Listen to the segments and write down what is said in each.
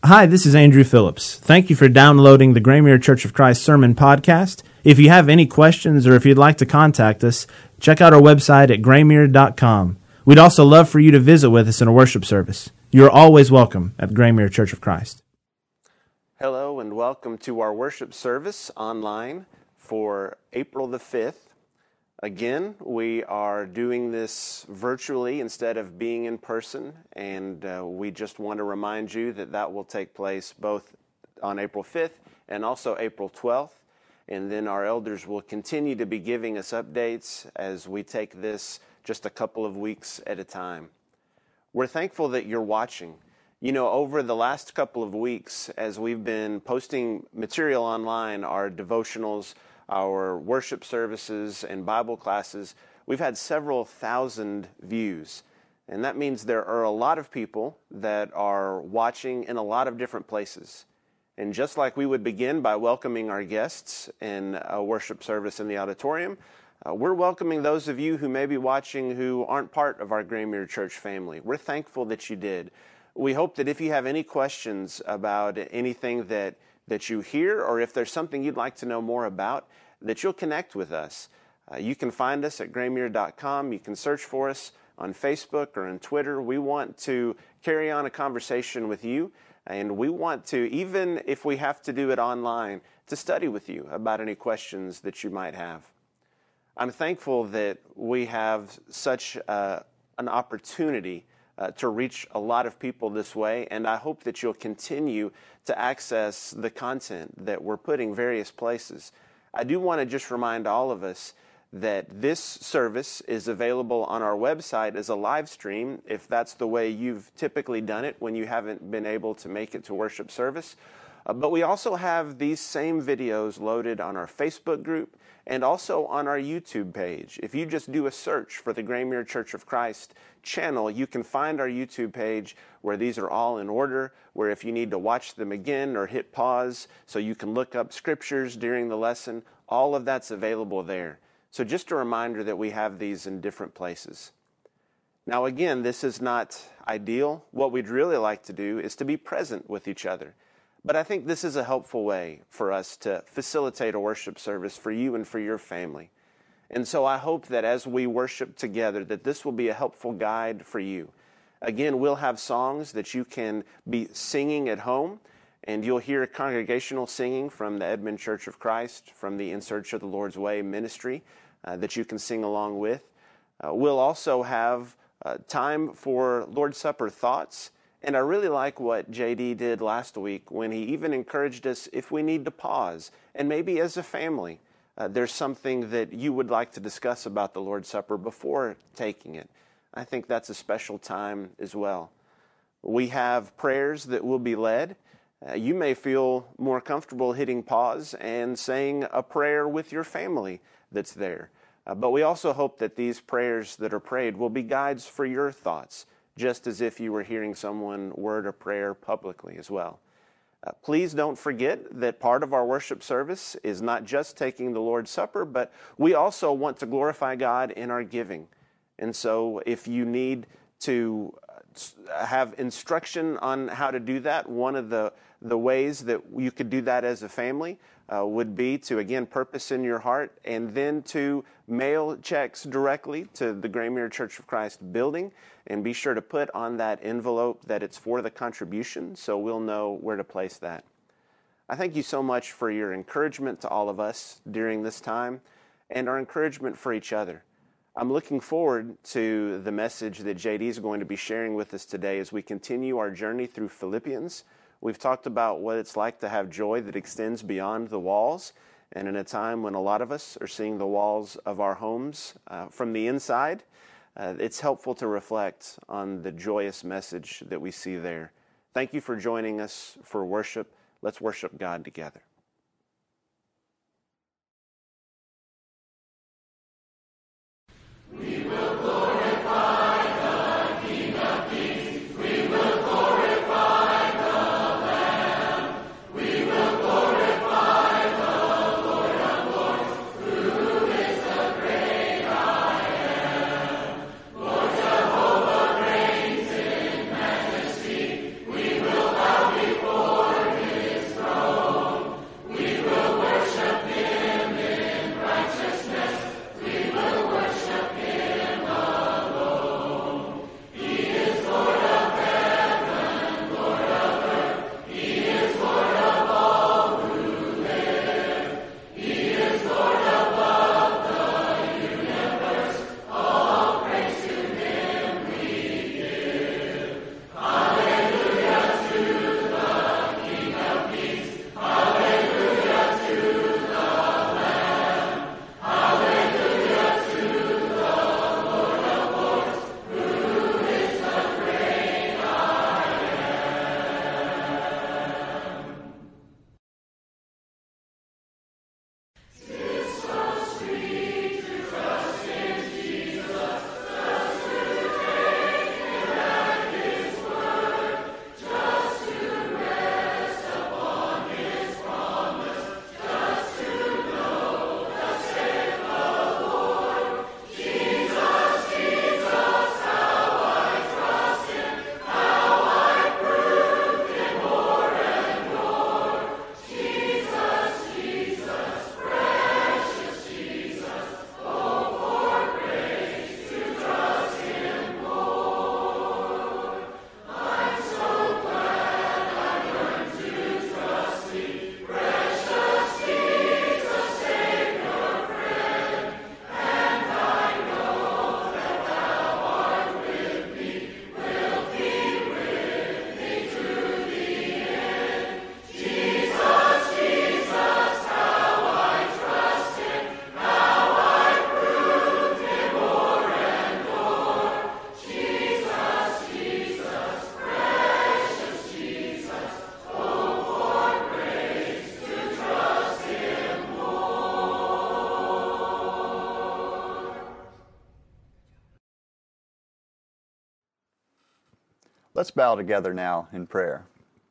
Hi, this is Andrew Phillips. Thank you for downloading the Graymere Church of Christ Sermon Podcast. If you have any questions or if you'd like to contact us, check out our website at graymere.com. We'd also love for you to visit with us in a worship service. You're always welcome at Graymere Church of Christ. Hello and welcome to our worship service online for April the 5th. Again, we are doing this virtually instead of being in person, and we just want to remind you that that will take place both on April 5th and also April 12th, and then our elders will continue to be giving us updates as we take this just a couple of weeks at a time. We're thankful that you're watching. You know, over the last couple of weeks, as we've been posting material online, our devotionals, our worship services and Bible classes, we've had several thousand views. And that means there are a lot of people that are watching in a lot of different places. And just like we would begin by welcoming our guests in a worship service in the auditorium, we're welcoming those of you who may be watching who aren't part of our Graymere Church family. We're thankful that you did. We hope that if you have any questions about anything that you hear, or if there's something you'd like to know more about, that you'll connect with us. You can find us at graymere.com. You can search for us on Facebook or on Twitter. We want to carry on a conversation with you, and we want to, even if we have to do it online, to study with you about any questions that you might have. I'm thankful that we have such an opportunity to reach a lot of people this way, and I hope that you'll continue to access the content that we're putting various places. I do want to just remind all of us that this service is available on our website as a live stream, if that's the way you've typically done it when you haven't been able to make it to worship service. But we also have these same videos loaded on our Facebook group and also on our YouTube page. If you just do a search for the Graymere Church of Christ channel, you can find our YouTube page where these are all in order, where if you need to watch them again or hit pause so you can look up scriptures during the lesson, all of that's available there. So just a reminder that we have these in different places. Now again, this is not ideal. What we'd really like to do is to be present with each other. But I think this is a helpful way for us to facilitate a worship service for you and for your family. And so I hope that as we worship together, that this will be a helpful guide for you. Again, we'll have songs that you can be singing at home, and you'll hear congregational singing from the Edmond Church of Christ, from the In Search of the Lord's Way ministry that you can sing along with. We'll also have time for Lord's Supper thoughts. And I really like what JD did last week when he even encouraged us if we need to pause. And maybe as a family, there's something that you would like to discuss about the Lord's Supper before taking it. I think that's a special time as well. We have prayers that will be led. You may feel more comfortable hitting pause and saying a prayer with your family that's there. But we also hope that these prayers that are prayed will be guides for your thoughts, just as if you were hearing someone word a prayer publicly as well. Please don't forget that part of our worship service is not just taking the Lord's Supper, but we also want to glorify God in our giving. And so if you need to have instruction on how to do that, one of the ways that you could do that as a family would be to, again, purpose in your heart and then to mail checks directly to the Graymere Church of Christ building, and be sure to put on that envelope that it's for the contribution so we'll know where to place that. I thank you so much for your encouragement to all of us during this time and our encouragement for each other. I'm looking forward to the message that JD is going to be sharing with us today as we continue our journey through Philippians. We've talked about what it's like to have joy that extends beyond the walls, and in a time when a lot of us are seeing the walls of our homes from the inside, it's helpful to reflect on the joyous message that we see there. Thank you for joining us for worship. Let's worship God together. We will glorify the King of Kings. We will glorify the Lamb. We will glorify the Lord of Lords, who is the great I Am. Lord Jehovah reigns in majesty. We will bow before Let's bow together now in prayer.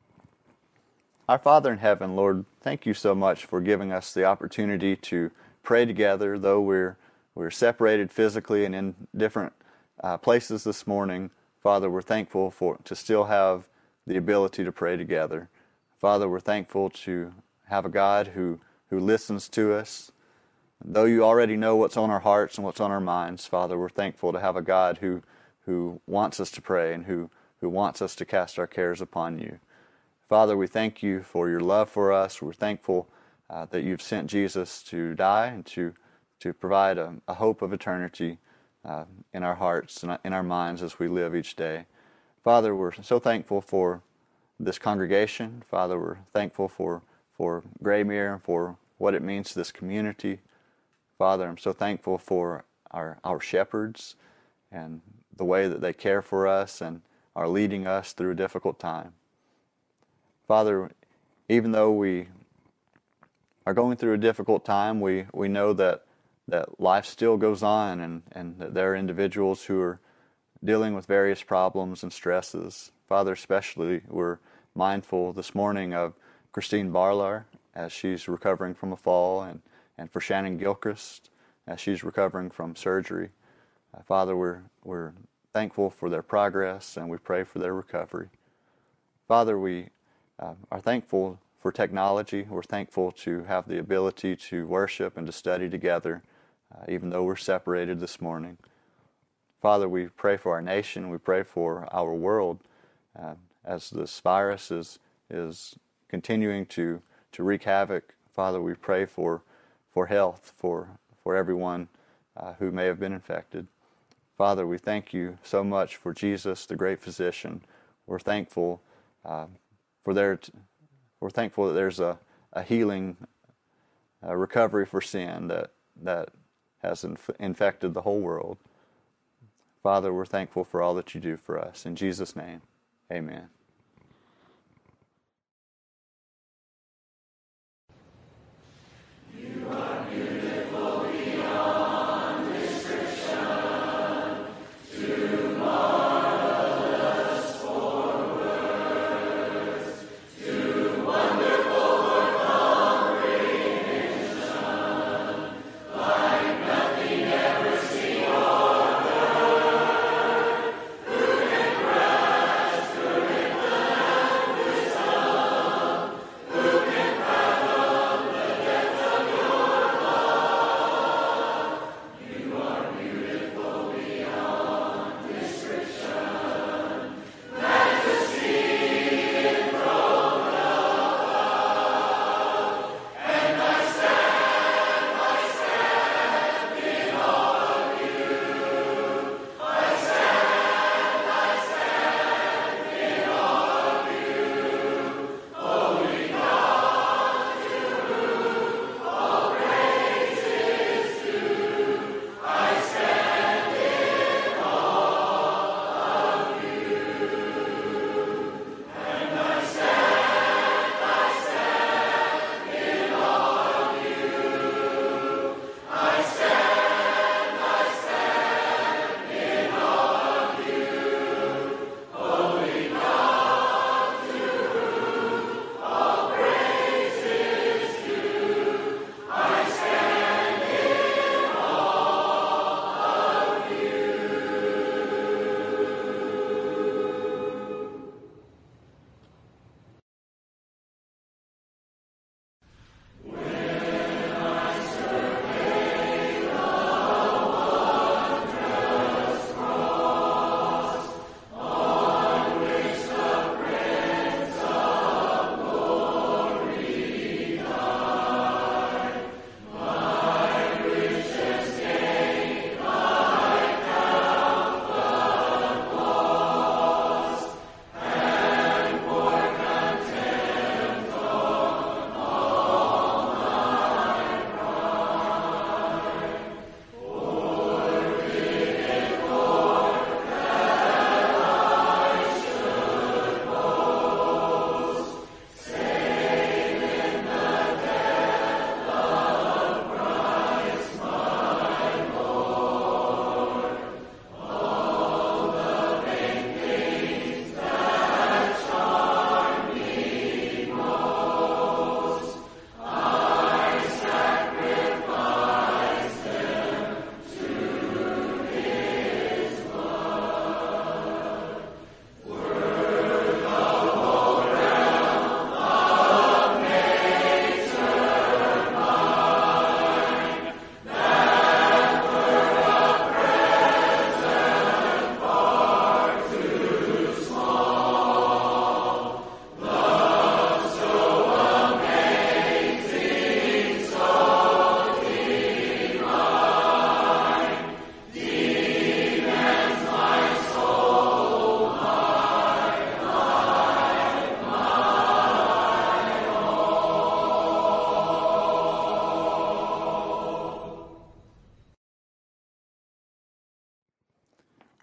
Our Father in heaven, Lord, thank you so much for giving us the opportunity to pray together, though we're separated physically and in different places this morning. Father, we're thankful to still have the ability to pray together. Father, we're thankful to have a God who listens to us. Though you already know what's on our hearts and what's on our minds, Father, we're thankful to have a God who wants us to pray and who wants us to cast our cares upon you. Father, we thank you for your love for us. We're thankful that you've sent Jesus to die and to provide a hope of eternity in our hearts and in our minds as we live each day. Father, we're so thankful for this congregation. Father, we're thankful for Graymere and for what it means to this community. Father, I'm so thankful for our shepherds and the way that they care for us and are leading us through a difficult time. Father, even though we are going through a difficult time, we know that life still goes on and that there are individuals who are dealing with various problems and stresses. Father, especially, we're mindful this morning of Christine Barlar as she's recovering from a fall and for Shannon Gilchrist as she's recovering from surgery. Father, we're thankful for their progress and we pray for their recovery. Father, we are thankful for technology. We're thankful to have the ability to worship and to study together, even though we're separated this morning. Father, we pray for our nation. We pray for our world as this virus is continuing to wreak havoc. Father, we pray for health for everyone who may have been infected. Father, we thank you so much for Jesus, the great physician. We're thankful we're thankful that there's a healing, recovery for sin that has infected the whole world. Father, we're thankful for all that you do for us. In Jesus' name, amen.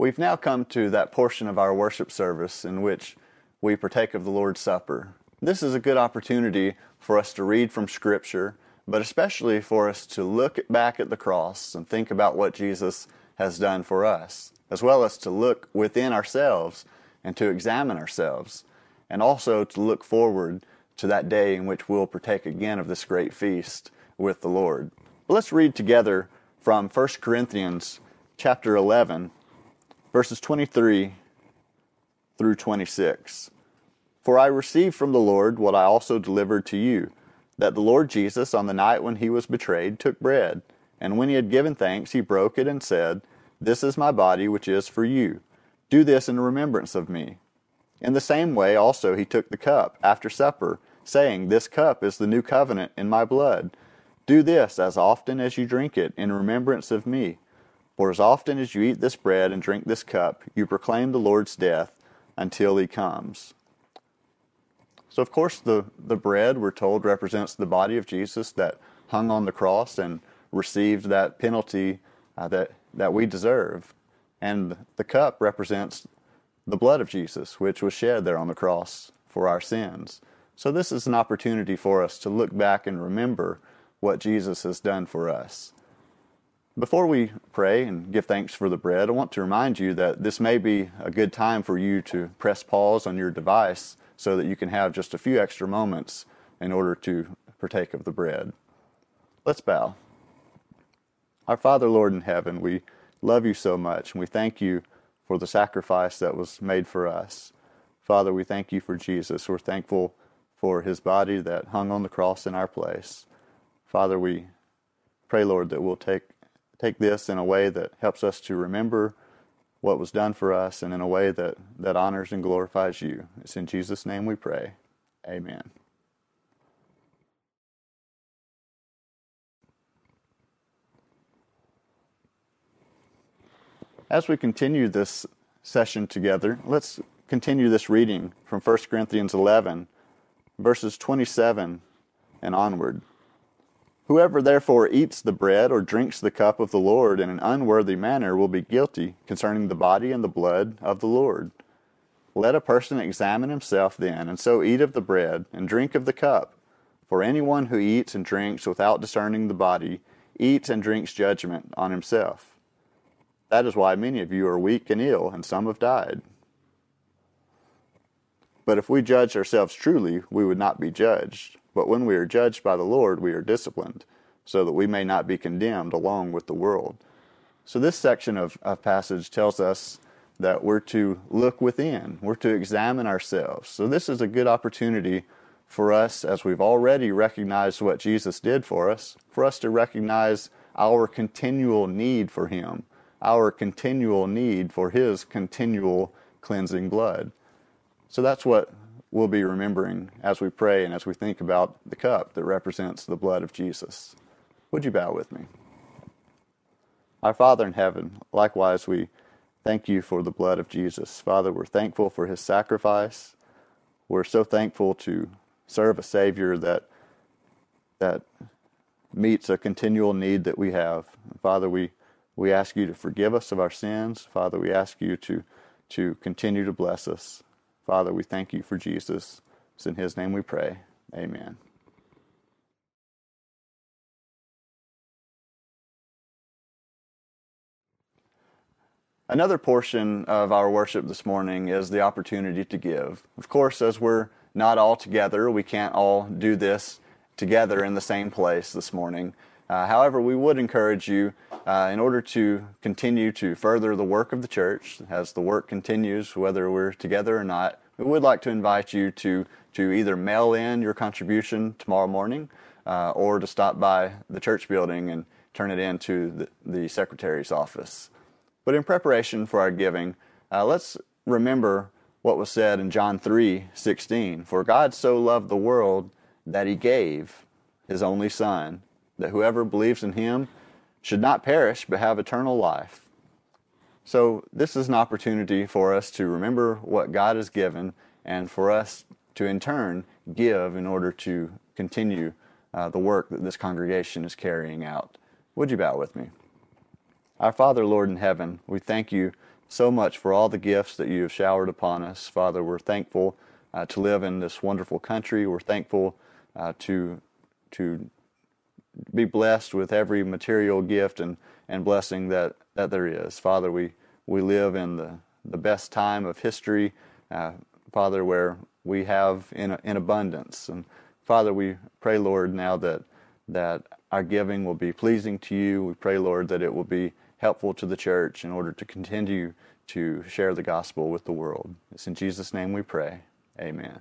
We've now come to that portion of our worship service in which we partake of the Lord's Supper. This is a good opportunity for us to read from Scripture, but especially for us to look back at the cross and think about what Jesus has done for us, as well as to look within ourselves and to examine ourselves, and also to look forward to that day in which we'll partake again of this great feast with the Lord. But let's read together from 1 Corinthians chapter 11, verses 23 through 26. For I received from the Lord what I also delivered to you, that the Lord Jesus, on the night when he was betrayed, took bread, and when he had given thanks, he broke it and said, This is my body, which is for you. Do this in remembrance of me. In the same way also he took the cup after supper, saying, This cup is the new covenant in my blood. Do this as often as you drink it in remembrance of me. For as often as you eat this bread and drink this cup, you proclaim the Lord's death until he comes. So of course the bread, we're told, represents the body of Jesus that hung on the cross and received that penalty that we deserve. And the cup represents the blood of Jesus, which was shed there on the cross for our sins. So this is an opportunity for us to look back and remember what Jesus has done for us. Before we pray and give thanks for the bread, I want to remind you that this may be a good time for you to press pause on your device so that you can have just a few extra moments in order to partake of the bread. Let's bow. Our Father, Lord in heaven, we love you so much, and we thank you for the sacrifice that was made for us. Father, we thank you for Jesus. We're thankful for his body that hung on the cross in our place. Father, we pray, Lord, that we'll take this in a way that helps us to remember what was done for us and in a way that honors and glorifies you. It's in Jesus' name we pray. Amen. As we continue this session together, let's continue this reading from 1 Corinthians 11, verses 27 and onward. Whoever therefore eats the bread or drinks the cup of the Lord in an unworthy manner will be guilty concerning the body and the blood of the Lord. Let a person examine himself then, and so eat of the bread and drink of the cup. For anyone who eats and drinks without discerning the body eats and drinks judgment on himself. That is why many of you are weak and ill, and some have died. But if we judged ourselves truly, we would not be judged. But when we are judged by the Lord, we are disciplined, so that we may not be condemned along with the world. So this section of passage tells us that we're to look within. We're to examine ourselves. So this is a good opportunity for us, as we've already recognized what Jesus did for us to recognize our continual need for him, our continual need for his continual cleansing blood. So that's what we'll be remembering as we pray and as we think about the cup that represents the blood of Jesus. Would you bow with me? Our Father in heaven, likewise we thank you for the blood of Jesus. Father, we're thankful for his sacrifice. We're so thankful to serve a Savior that meets a continual need that we have. Father, we ask you to forgive us of our sins. Father, we ask you to continue to bless us. Father, we thank you for Jesus. It's in his name we pray. Amen. Another portion of our worship this morning is the opportunity to give. Of course, as we're not all together, we can't all do this together in the same place this morning. However, we would encourage you, in order to continue to further the work of the church, as the work continues, whether we're together or not, we would like to invite you to either mail in your contribution tomorrow morning or to stop by the church building and turn it in to the secretary's office. But in preparation for our giving, let's remember what was said in John 3:16. For God so loved the world that he gave his only Son, that whoever believes in him should not perish but have eternal life. So this is an opportunity for us to remember what God has given and for us to in turn give in order to continue the work that this congregation is carrying out. Would you bow with me? Our Father, Lord in heaven, we thank you so much for all the gifts that you have showered upon us. Father, we're thankful to live in this wonderful country. We're thankful to be blessed with every material gift and blessing that there is. Father, we live in the best time of history, Father, where we have in abundance. And Father, we pray, Lord, now that our giving will be pleasing to you. We pray, Lord, that it will be helpful to the church in order to continue to share the gospel with the world. It's in Jesus' name we pray. Amen.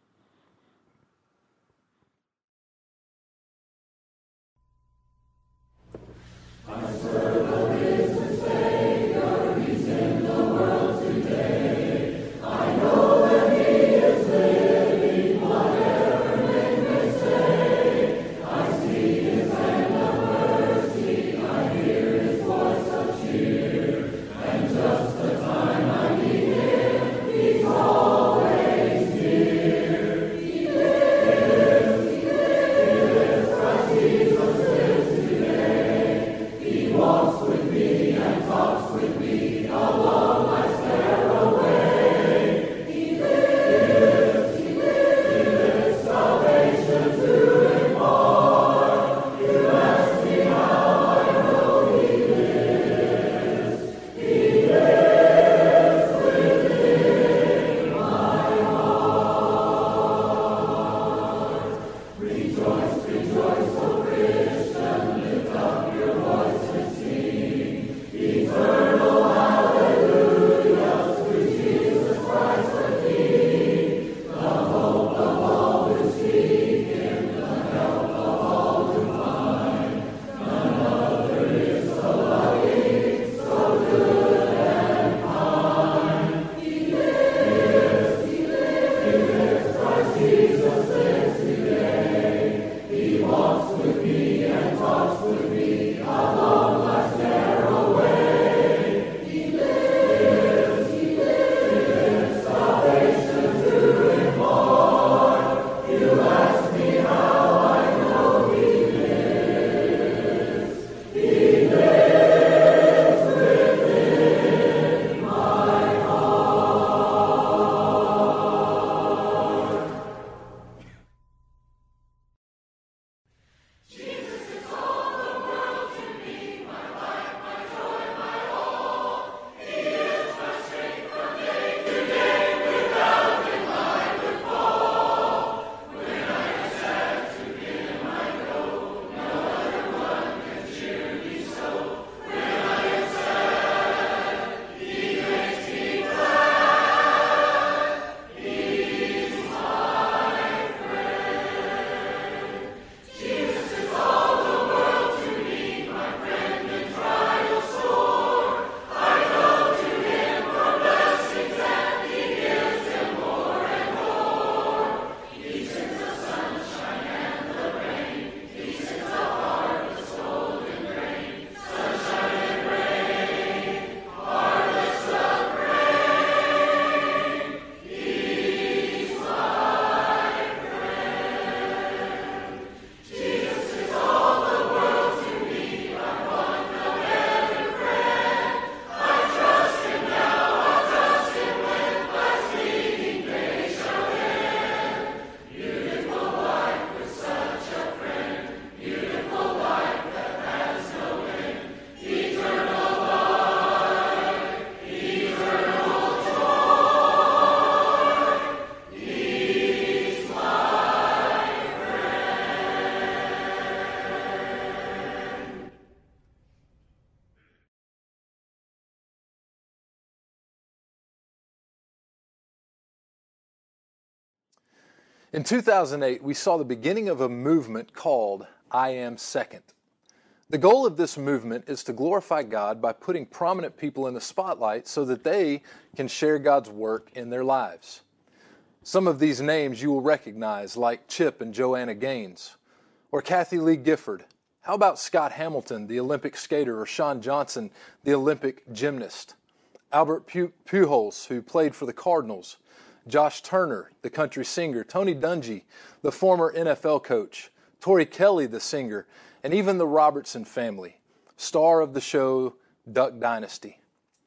In 2008, we saw the beginning of a movement called I Am Second. The goal of this movement is to glorify God by putting prominent people in the spotlight so that they can share God's work in their lives. Some of these names you will recognize, like Chip and Joanna Gaines, or Kathy Lee Gifford. How about Scott Hamilton, the Olympic skater, or Shawn Johnson, the Olympic gymnast? Albert Pujols, who played for the Cardinals. Josh Turner, the country singer. Tony Dungy, the former NFL coach. Tori Kelly, the singer. And even the Robertson family, star of the show Duck Dynasty.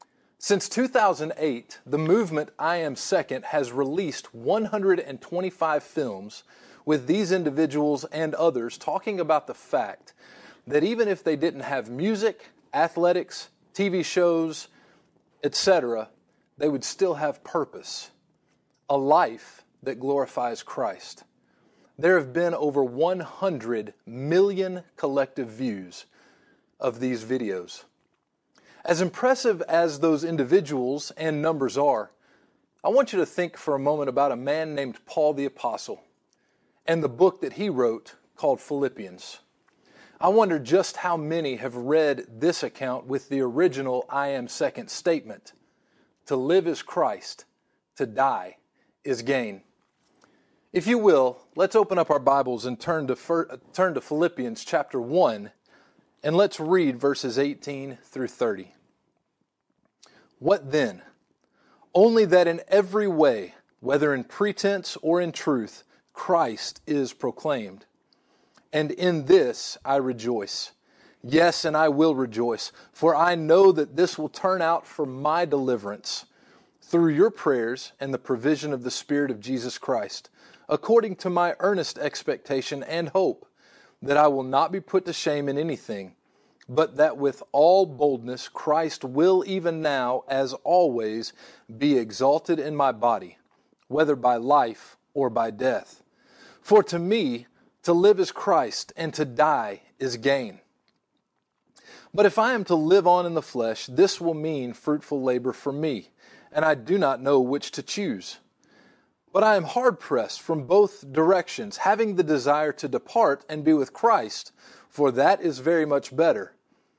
Since 2008, the movement I Am Second has released 125 films with these individuals and others talking about the fact that even if they didn't have music, athletics, TV shows, etc., they would still have purpose, a life that glorifies Christ. There have been over 100 million collective views of these videos. As impressive as those individuals and numbers are, I want you to think for a moment about a man named Paul the Apostle and the book that he wrote called Philippians. I wonder just how many have read this account with the original I Am Second statement. To live is Christ, to die is gain. If you will, let's open up our Bibles and turn to Philippians chapter 1, and let's read verses 18 through 30. What then? Only that in every way, whether in pretense or in truth, Christ is proclaimed. And in this I rejoice. Yes, and I will rejoice, for I know that this will turn out for my deliverance through your prayers and the provision of the Spirit of Jesus Christ, according to my earnest expectation and hope, that I will not be put to shame in anything, but that with all boldness Christ will even now, as always, be exalted in my body, whether by life or by death. For to me, to live is Christ, and to die is gain. But if I am to live on in the flesh, this will mean fruitful labor for me, and I do not know which to choose. But I am hard-pressed from both directions, having the desire to depart and be with Christ, for that is very much better.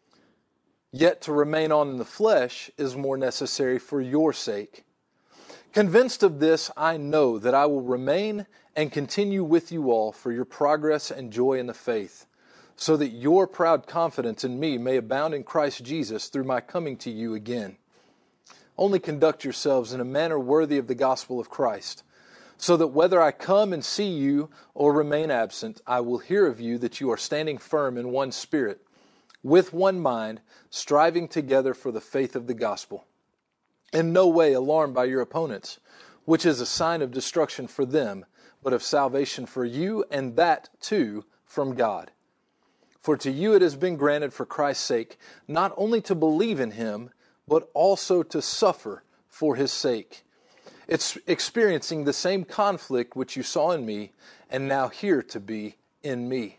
Yet to remain on in the flesh is more necessary for your sake. Convinced of this, I know that I will remain and continue with you all for your progress and joy in the faith, so that your proud confidence in me may abound in Christ Jesus through my coming to you again. Only conduct yourselves in a manner worthy of the gospel of Christ, so that whether I come and see you or remain absent, I will hear of you that you are standing firm in one spirit, with one mind, striving together for the faith of the gospel. In no way alarmed by your opponents, which is a sign of destruction for them, but of salvation for you, and that, too, from God. For to you it has been granted for Christ's sake, not only to believe in Him, but also to suffer for His sake. It's experiencing the same conflict which you saw in me, and now hear to be in me.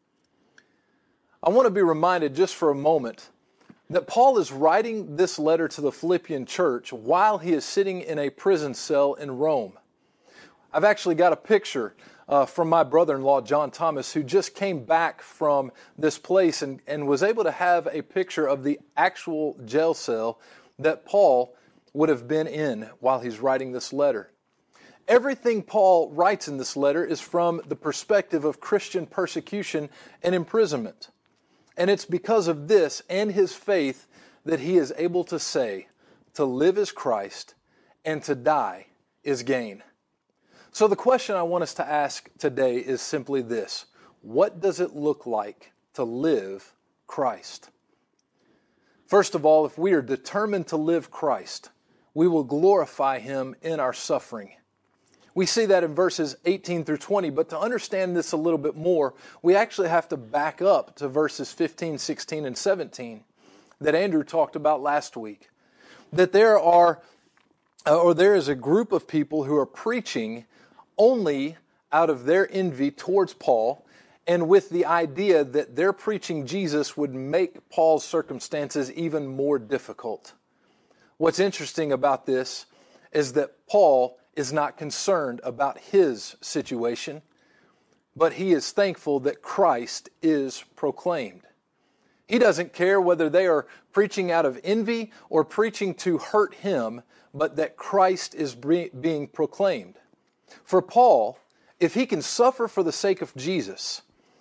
I want to be reminded just for a moment that Paul is writing this letter to the Philippian church while he is sitting in a prison cell in Rome. I've actually got a picture from my brother-in-law, John Thomas, who just came back from this place and was able to have a picture of the actual jail cell that Paul would have been in while he's writing this letter. Everything Paul writes in this letter is from the perspective of Christian persecution and imprisonment. And it's because of this and his faith that he is able to say, to live is Christ and to die is gain. So the question I want us to ask today is simply this: what does it look like to live Christ? First of all, if we are determined to live Christ, we will glorify Him in our suffering. We see that in verses 18 through 20, but to understand this a little bit more, we actually have to back up to verses 15, 16, and 17 that Andrew talked about last week. That there is a group of people who are preaching only out of their envy towards Paul, and with the idea that their preaching Jesus would make Paul's circumstances even more difficult. What's interesting about this is that Paul is not concerned about his situation, but he is thankful that Christ is proclaimed. He doesn't care whether they are preaching out of envy or preaching to hurt him, but that Christ is being proclaimed. For Paul, if he can suffer for the sake of Jesus,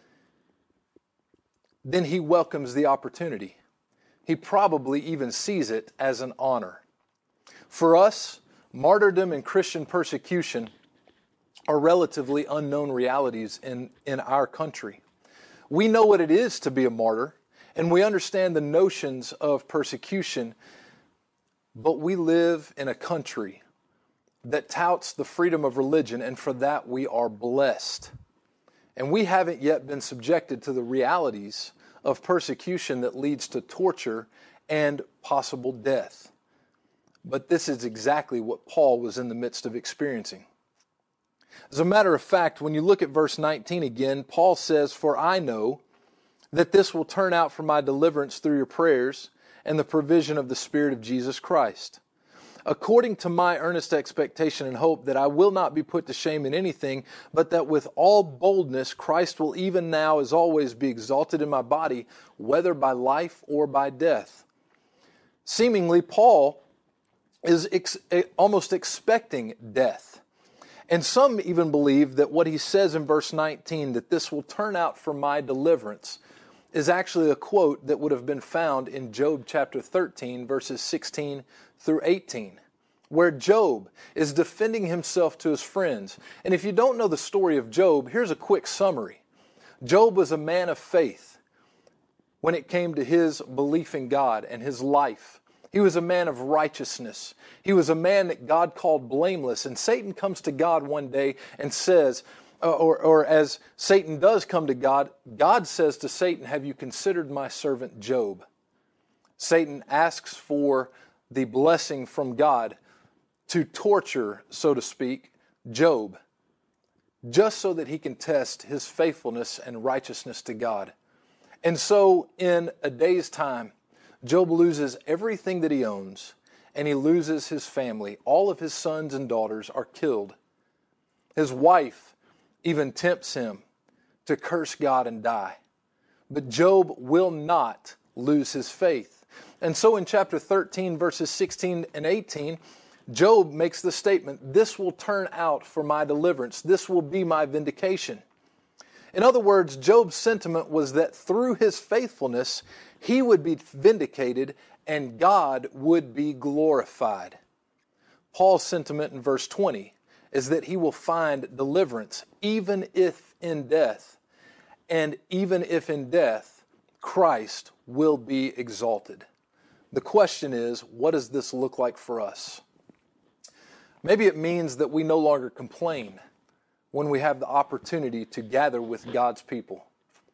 then he welcomes the opportunity. He probably even sees it as an honor. For us, martyrdom and Christian persecution are relatively unknown realities in our country. We know what it is to be a martyr, and we understand the notions of persecution, But we live in a country that touts the freedom of religion, and for that we are blessed. And we haven't yet been subjected to the realities of persecution that leads to torture and possible death. But this is exactly what Paul was in the midst of experiencing. As a matter of fact, when you look at verse 19 again, Paul says, "For I know that this will turn out for my deliverance through your prayers and the provision of the Spirit of Jesus Christ. According to my earnest expectation and hope that I will not be put to shame in anything, but that with all boldness Christ will even now as always be exalted in my body, whether by life or by death." Seemingly, Paul is almost expecting death. And some even believe that what he says in verse 19, that this will turn out for my deliverance, is actually a quote that would have been found in Job chapter 13, verses 16 through 18, where Job is defending himself to his friends. And if you don't know the story of Job, here's a quick summary. Job was a man of faith when it came to his belief in God and his life. He was a man of righteousness. He was a man that God called blameless. And Satan comes to God one day and says, or as Satan does come to God, God says to Satan, "Have you considered my servant Job?" Satan asks for the blessing from God to torture, so to speak, Job, just so that he can test his faithfulness and righteousness to God. And so in a day's time, Job loses everything that he owns, and he loses his family. All of his sons and daughters are killed. His wife even tempts him to curse God and die. But Job will not lose his faith. And so in chapter 13, verses 16 and 18, Job makes the statement, "This will turn out for my deliverance. This will be my vindication." In other words, Job's sentiment was that through his faithfulness, he would be vindicated and God would be glorified. Paul's sentiment in verse 20 is that he will find deliverance even if in death. And even if in death, Christ will be exalted. The question is, what does this look like for us? Maybe it means that we no longer complain when we have the opportunity to gather with God's people.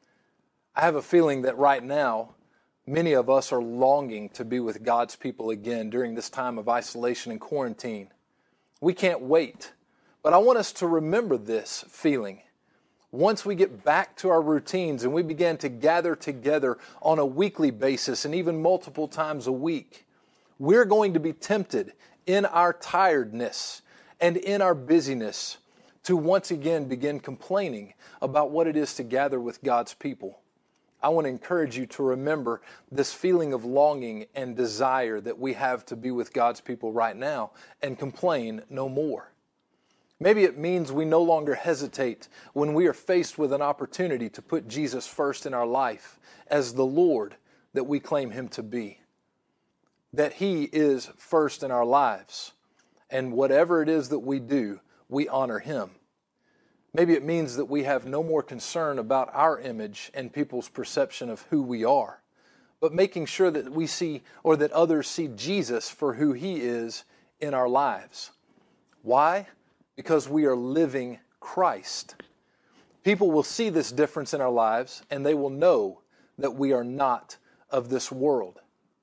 I have a feeling that right now, many of us are longing to be with God's people again during this time of isolation and quarantine. We can't wait. But I want us to remember this feeling. Once we get back to our routines and we begin to gather together on a weekly basis and even multiple times a week, we're going to be tempted in our tiredness and in our busyness to once again begin complaining about what it is to gather with God's people. I want to encourage you to remember this feeling of longing and desire that we have to be with God's people right now and complain no more. Maybe it means we no longer hesitate when we are faced with an opportunity to put Jesus first in our life as the Lord that we claim Him to be. That He is first in our lives. And whatever it is that we do, we honor Him. Maybe it means that we have no more concern about our image and people's perception of who we are, but making sure that we see, or that others see Jesus for who He is in our lives. Why? Because we are living Christ. People will see this difference in our lives, and they will know that we are not of this world.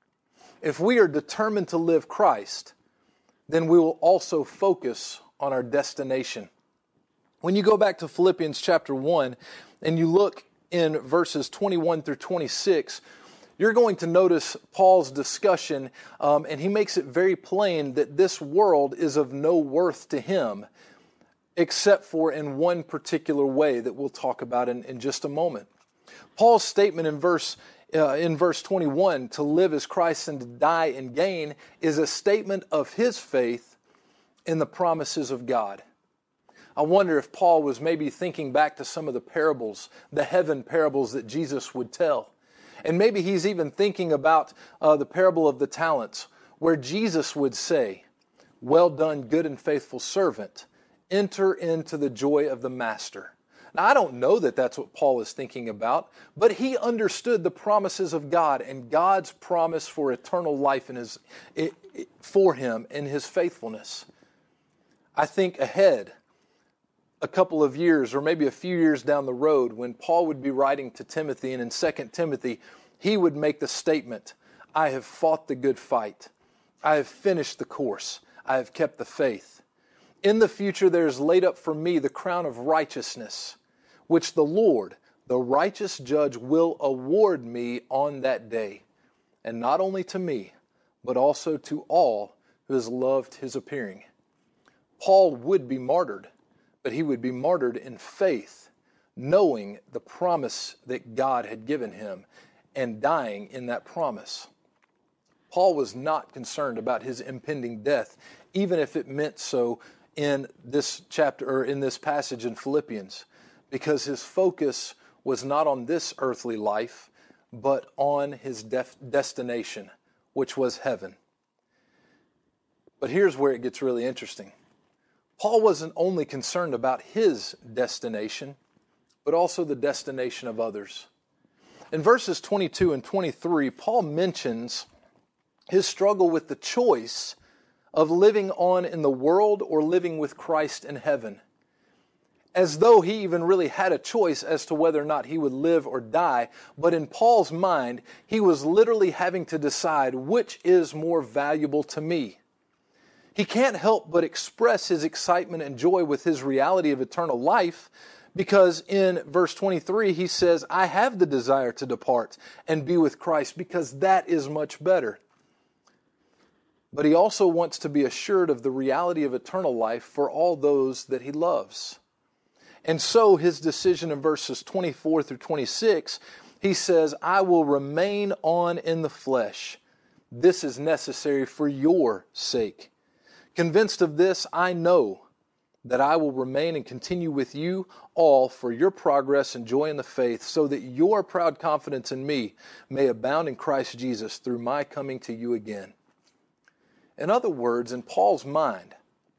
If we are determined to live Christ, then we will also focus on our destination. When you go back to Philippians chapter 1 and you look in verses 21 through 26, you're going to notice Paul's discussion, and he makes it very plain that this world is of no worth to him, except for in one particular way that we'll talk about in just a moment. Paul's statement in verse 21, to live as Christ and to die in gain, is a statement of his faith in the promises of God. I wonder if Paul was maybe thinking back to some of the parables, the heaven parables that Jesus would tell. And maybe he's even thinking about the parable of the talents, where Jesus would say, "Well done, good and faithful servant. Enter into the joy of the master." Now, I don't know that that's what Paul is thinking about, but he understood the promises of God and God's promise for eternal life for him in his faithfulness. I think ahead, a couple of years or maybe a few years down the road, when Paul would be writing to Timothy, and in 2 Timothy, he would make the statement, I have fought the good fight. I have finished the course. I have kept the faith. In the future there is laid up for me the crown of righteousness, which the Lord, the righteous judge, will award me on that day, and not only to me, but also to all who has loved his appearing. Paul would be martyred, but he would be martyred in faith, knowing the promise that God had given him and dying in that promise. Paul was not concerned about his impending death, even if it meant so in this chapter or in this passage in Philippians, because his focus was not on this earthly life, but on his destination, which was heaven. But here's where it gets really interesting. Paul wasn't only concerned about his destination, but also the destination of others. In verses 22 and 23, Paul mentions his struggle with the choice of living on in the world or living with Christ in heaven, as though he even really had a choice as to whether or not he would live or die. But in Paul's mind, he was literally having to decide which is more valuable to me. He can't help but express his excitement and joy with his reality of eternal life, because in verse 23 he says, I have the desire to depart and be with Christ, because that is much better. But he also wants to be assured of the reality of eternal life for all those that he loves. And so his decision in verses 24 through 26, he says, I will remain on in the flesh. This is necessary for your sake. Convinced of this, I know that I will remain and continue with you all for your progress and joy in the faith, so that your proud confidence in me may abound in Christ Jesus through my coming to you again. In other words, in Paul's mind,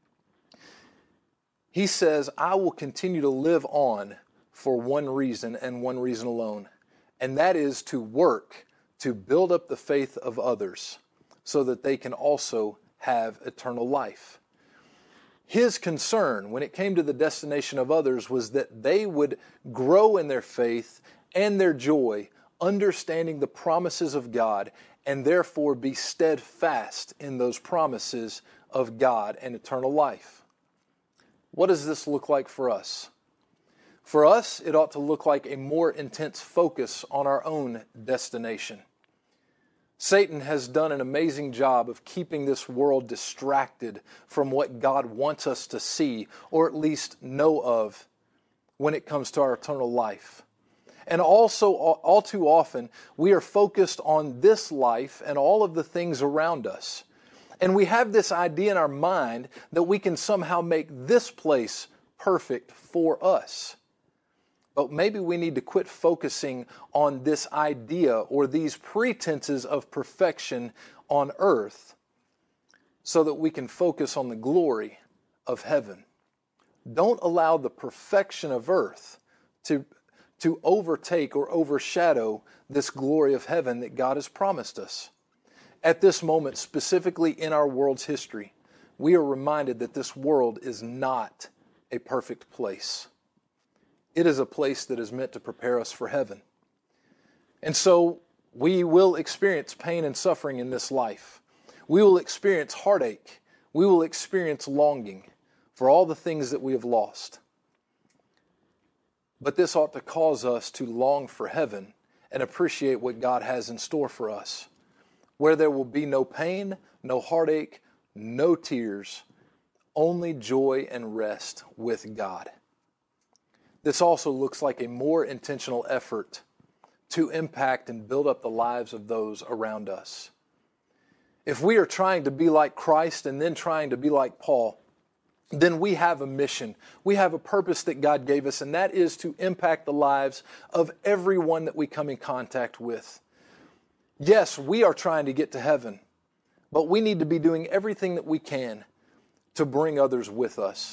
he says, I will continue to live on for one reason and one reason alone, and that is to work to build up the faith of others so that they can also have eternal life. His concern when it came to the destination of others was that they would grow in their faith and their joy, understanding the promises of God, and therefore be steadfast in those promises of God and eternal life. What does this look like for us? For us, it ought to look like a more intense focus on our own destination. Satan has done an amazing job of keeping this world distracted from what God wants us to see, or at least know of, when it comes to our eternal life. And also, all too often, we are focused on this life and all of the things around us. And we have this idea in our mind that we can somehow make this place perfect for us. But maybe we need to quit focusing on this idea or these pretenses of perfection on earth so that we can focus on the glory of heaven. Don't allow the perfection of earth to overtake or overshadow this glory of heaven that God has promised us. At this moment, specifically in our world's history, we are reminded that this world is not a perfect place. It is a place that is meant to prepare us for heaven. And so we will experience pain and suffering in this life. We will experience heartache. We will experience longing for all the things that we have lost. But this ought to cause us to long for heaven and appreciate what God has in store for us, where there will be no pain, no heartache, no tears, only joy and rest with God. This also looks like a more intentional effort to impact and build up the lives of those around us. If we are trying to be like Christ and then trying to be like Paul, then we have a mission. We have a purpose that God gave us, and that is to impact the lives of everyone that we come in contact with. Yes, we are trying to get to heaven, but we need to be doing everything that we can to bring others with us.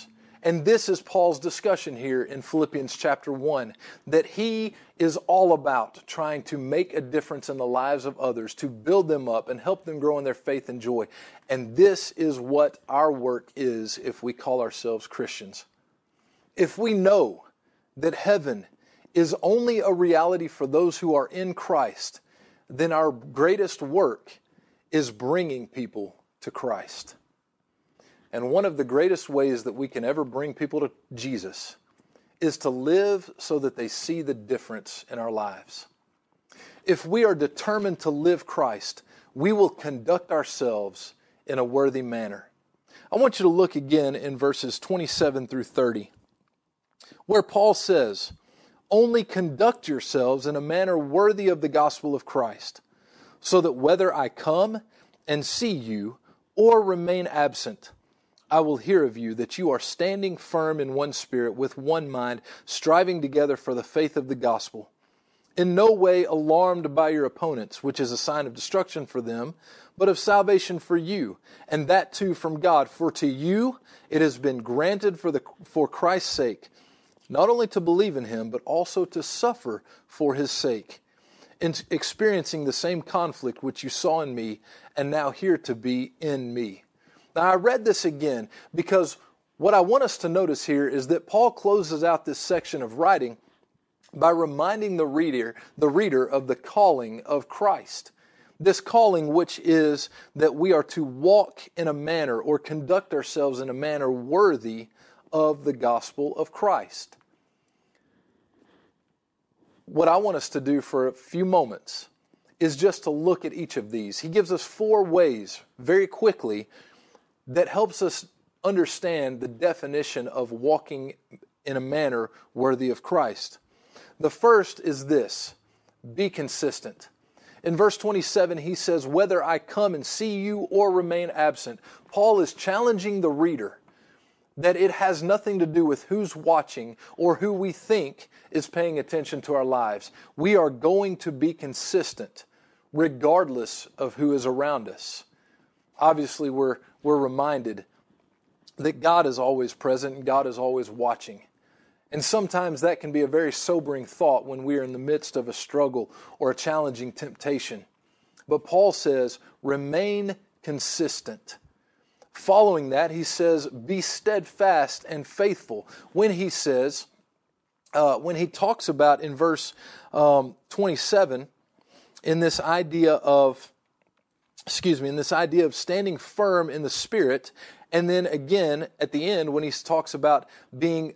And this is Paul's discussion here in Philippians chapter 1, that he is all about trying to make a difference in the lives of others, to build them up and help them grow in their faith and joy. And this is what our work is if we call ourselves Christians. If we know that heaven is only a reality for those who are in Christ, then our greatest work is bringing people to Christ. And one of the greatest ways that we can ever bring people to Jesus is to live so that they see the difference in our lives. If we are determined to live Christ, we will conduct ourselves in a worthy manner. I want you to look again in verses 27 through 30, where Paul says, "Only conduct yourselves in a manner worthy of the gospel of Christ, so that whether I come and see you or remain absent, I will hear of you that you are standing firm in one spirit, with one mind, striving together for the faith of the gospel, in no way alarmed by your opponents, which is a sign of destruction for them, but of salvation for you, and that too from God. For to you it has been granted for Christ's sake, not only to believe in him, but also to suffer for his sake, in experiencing the same conflict which you saw in me, and now hear to be in me." Now, I read this again because what I want us to notice here is that Paul closes out this section of writing by reminding the reader of the calling of Christ. This calling, which is that we are to walk in a manner or conduct ourselves in a manner worthy of the gospel of Christ. What I want us to do for a few moments is just to look at each of these. He gives us 4 ways, very quickly, that helps us understand the definition of walking in a manner worthy of Christ. The first is this: be consistent. In verse 27, he says, "Whether I come and see you or remain absent." Paul is challenging the reader that it has nothing to do with who's watching or who we think is paying attention to our lives. We are going to be consistent regardless of who is around us. Obviously, we're reminded that God is always present and God is always watching. And sometimes that can be a very sobering thought when we are in the midst of a struggle or a challenging temptation. But Paul says, remain consistent. Following that, he says, be steadfast and faithful. When he says, when he talks about in verse 27, in this idea of standing firm in the Spirit, and then again at the end when he talks about being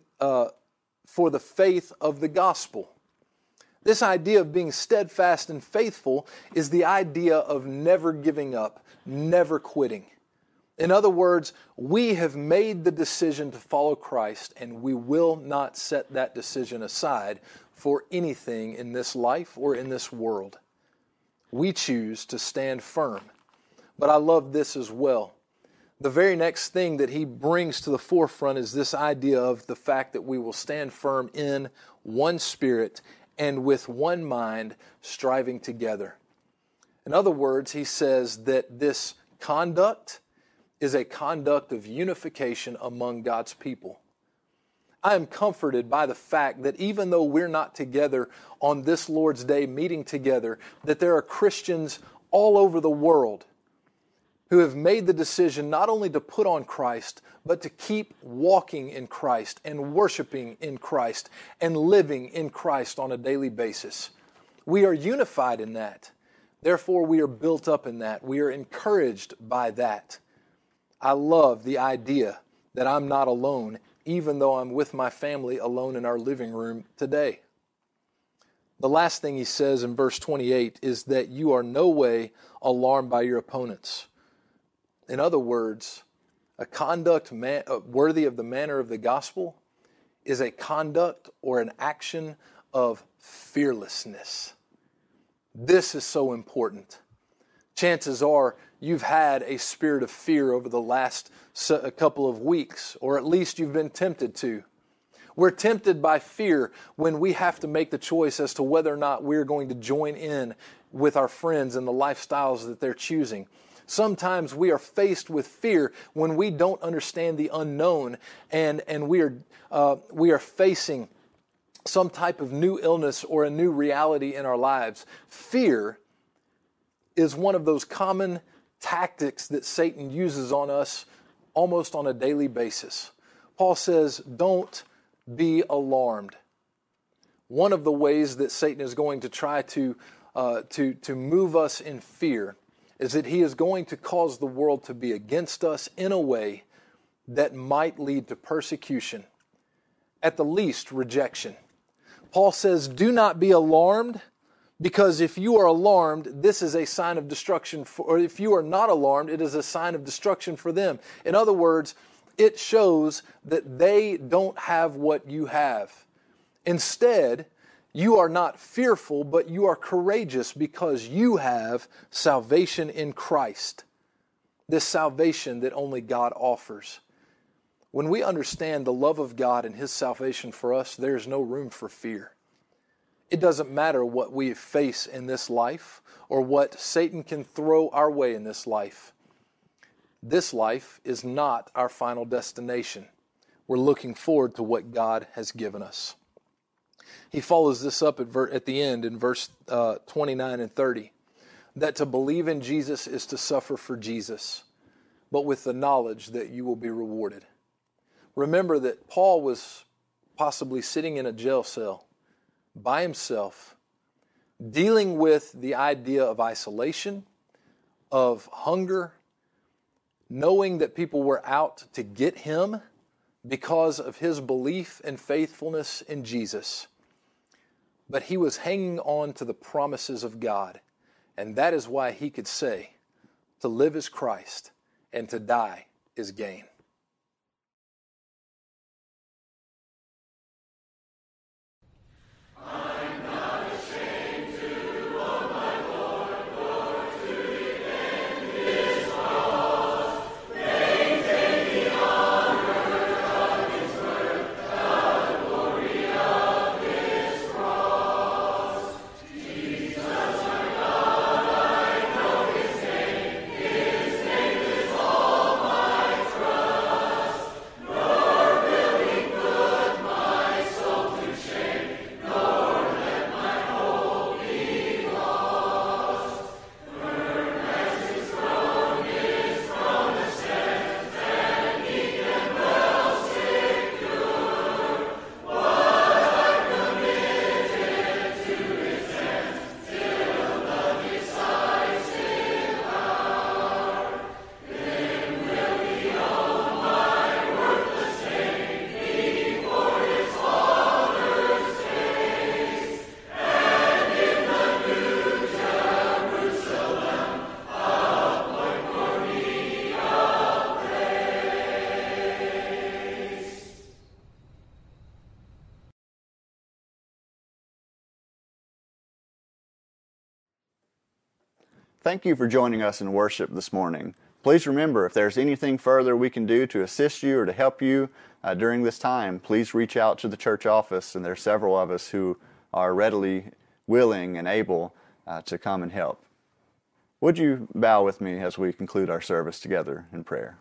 for the faith of the gospel. This idea of being steadfast and faithful is the idea of never giving up, never quitting. In other words, we have made the decision to follow Christ, and we will not set that decision aside for anything in this life or in this world. We choose to stand firm. But I love this as well. The very next thing that he brings to the forefront is this idea of the fact that we will stand firm in one spirit and with one mind, striving together. In other words, he says that this conduct is a conduct of unification among God's people. I am comforted by the fact that even though we're not together on this Lord's Day meeting together, that there are Christians all over the world who have made the decision not only to put on Christ, but to keep walking in Christ and worshiping in Christ and living in Christ on a daily basis. We are unified in that. Therefore, we are built up in that. We are encouraged by that. I love the idea that I'm not alone, even though I'm with my family alone in our living room today. The last thing he says in verse 28 is that you are no way alarmed by your opponents. In other words, a conduct worthy of the manner of the gospel is a conduct or an action of fearlessness. This is so important. Chances are you've had a spirit of fear over the last couple of weeks, or at least you've been tempted to. We're tempted by fear when we have to make the choice as to whether or not we're going to join in with our friends and the lifestyles that they're choosing. Sometimes we are faced with fear when we don't understand the unknown, and we are facing some type of new illness or a new reality in our lives. Fear is one of those common tactics that Satan uses on us almost on a daily basis. Paul says, don't be alarmed. One of the ways that Satan is going to try to move us in fear is that he is going to cause the world to be against us in a way that might lead to persecution, at the least rejection. Paul says, do not be alarmed, because if you are alarmed, this is a sign of destruction, or if you are not alarmed, it is a sign of destruction for them. In other words, it shows that they don't have what you have. Instead, you are not fearful, but you are courageous because you have salvation in Christ. This salvation that only God offers. When we understand the love of God and His salvation for us, there is no room for fear. It doesn't matter what we face in this life or what Satan can throw our way in this life. This life is not our final destination. We're looking forward to what God has given us. He follows this up at the end in verse 29 and 30, that to believe in Jesus is to suffer for Jesus, but with the knowledge that you will be rewarded. Remember that Paul was possibly sitting in a jail cell by himself, dealing with the idea of isolation, of hunger, knowing that people were out to get him because of his belief and faithfulness in Jesus. But he was hanging on to the promises of God, and that is why he could say, to live is Christ, and to die is gain. Thank you for joining us in worship this morning. Please remember, if there's anything further we can do to assist you or to help you during this time, please reach out to the church office, and there are several of us who are readily willing and able to come and help. Would you bow with me as we conclude our service together in prayer?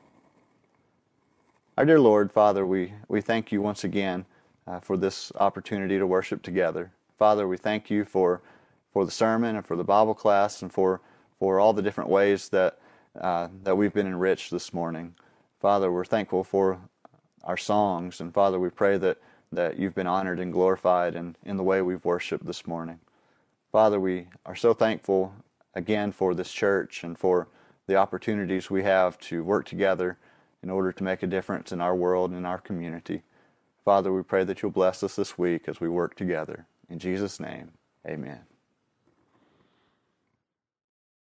Our dear Lord, Father, we thank you once again for this opportunity to worship together. Father, we thank you for the sermon and for the Bible class and for all the different ways that we've been enriched this morning. Father, we're thankful for our songs, and Father, we pray that you've been honored and glorified in the way we've worshiped this morning. Father, we are so thankful again for this church and for the opportunities we have to work together in order to make a difference in our world and in our community. Father, we pray that you'll bless us this week as we work together. In Jesus' name, amen.